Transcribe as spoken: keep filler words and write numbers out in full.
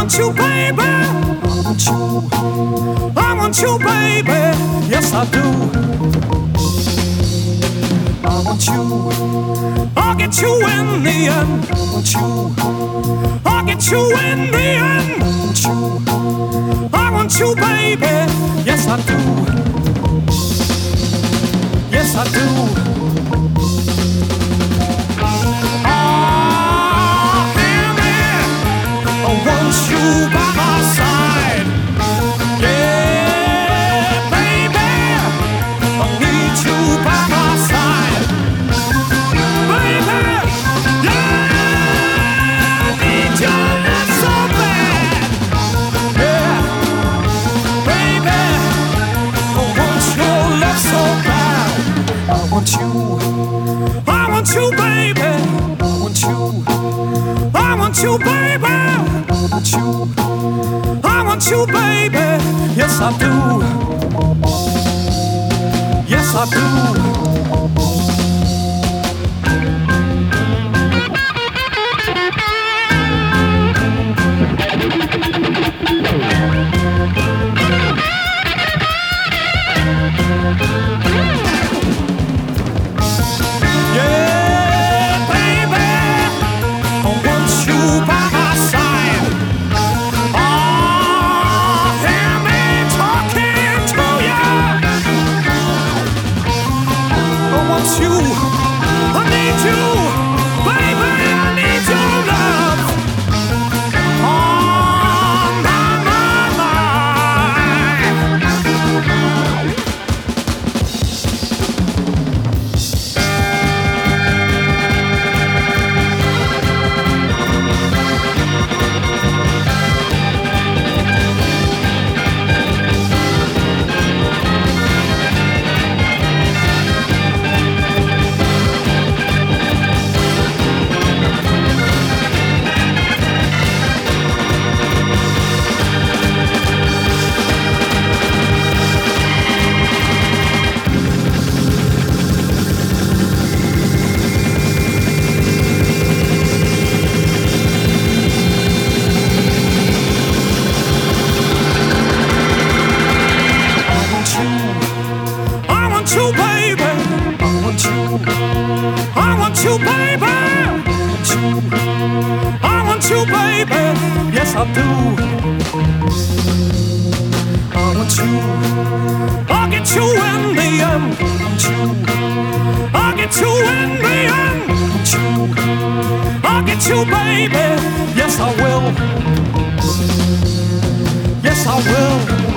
want you, baby. I want you. I want you, baby. Yes, I do. I want you. I'll get you in the end. I want you. I'll get you in the end. I want you. I want you, baby. Yes, I do. Yes, I do. You by my side, yeah, baby. I need you by my side, baby. Yeah, I need your love so bad, yeah, baby. I want your love so bad. I want you, I want you, baby. I want you, I want you, baby. I want you, I want you, baby. Yes, I do. Yes, I do. Yeah, baby. I want you by my side. You, I need you, baby, I need your love on my, my mind. I want you, baby. I want you, baby. Yes, I do. I want you. I'll get you in the end. I want you. I'll get you in the end. I want you. I'll get you, baby. Yes, I will. Yes, I will.